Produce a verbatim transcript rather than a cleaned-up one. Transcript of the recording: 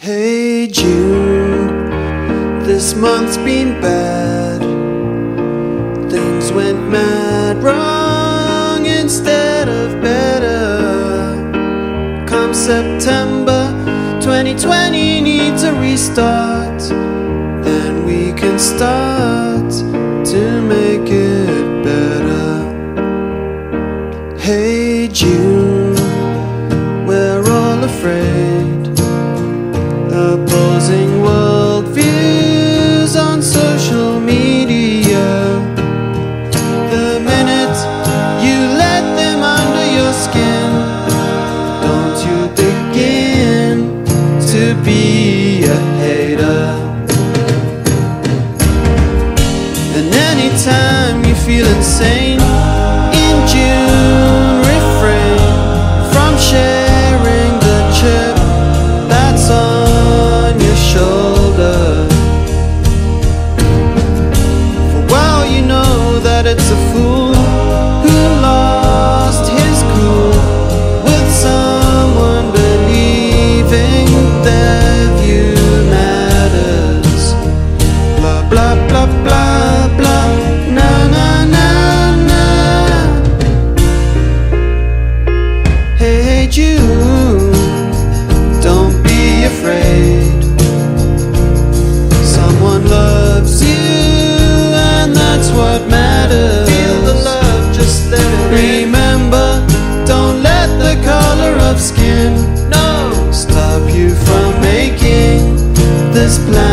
Hey June, this month's been bad. Things went mad wrong instead of better. Come September, twenty twenty needs a restart. Then we can start to make it better. Hey June, we're all afraid. Opposing worldviews on social media. The minute you let them under your skin, don't you begin to be a hater. And anytime you feel insane in June, refrain from sharing the chip that's on your shoulder. For well you know that it's a fool who lost his cool with someone believing their view matters. Blah blah blah blah blah. Na na na na. Hey June, don't be afraid. Someone loves you, and that's what matters. Feel the love, just let it in. Remember, don't let the color of skin no stop you from making this plan.